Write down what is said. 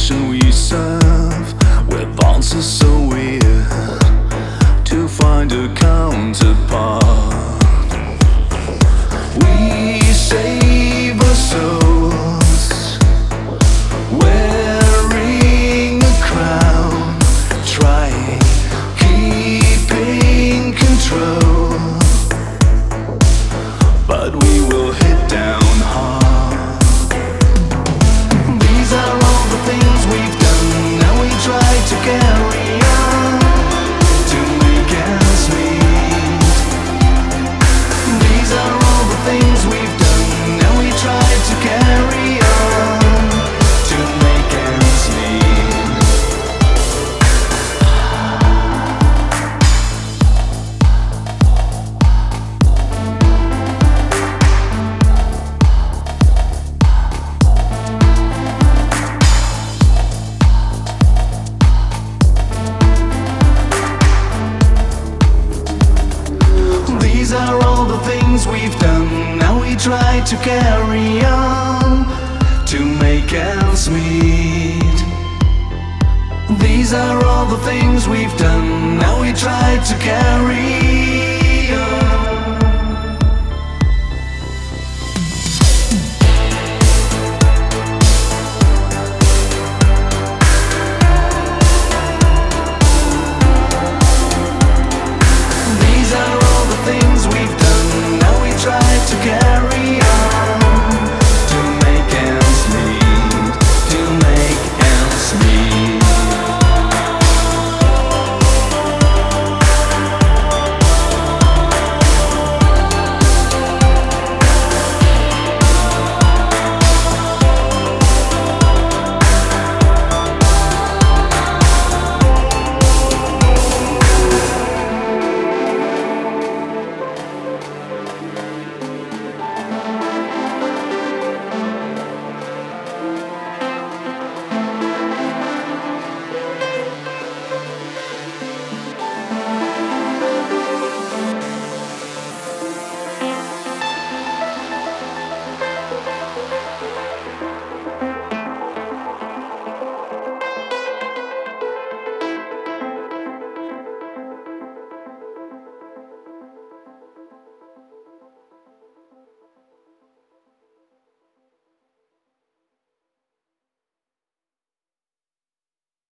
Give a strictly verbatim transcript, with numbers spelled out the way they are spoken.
nation we serve, with answers so weird, to find a counterpart. We save our souls, wearing a crown, trying, keeping control, but we will hit down hard. These are all the things we've done, now we try to carry on, to make ends meet. These are all the things we've done, now we try to carry on, to make ends meet. These are all the things we've done, now we try to carry on, to make ends meet. These are all the things we've done, now we try to carry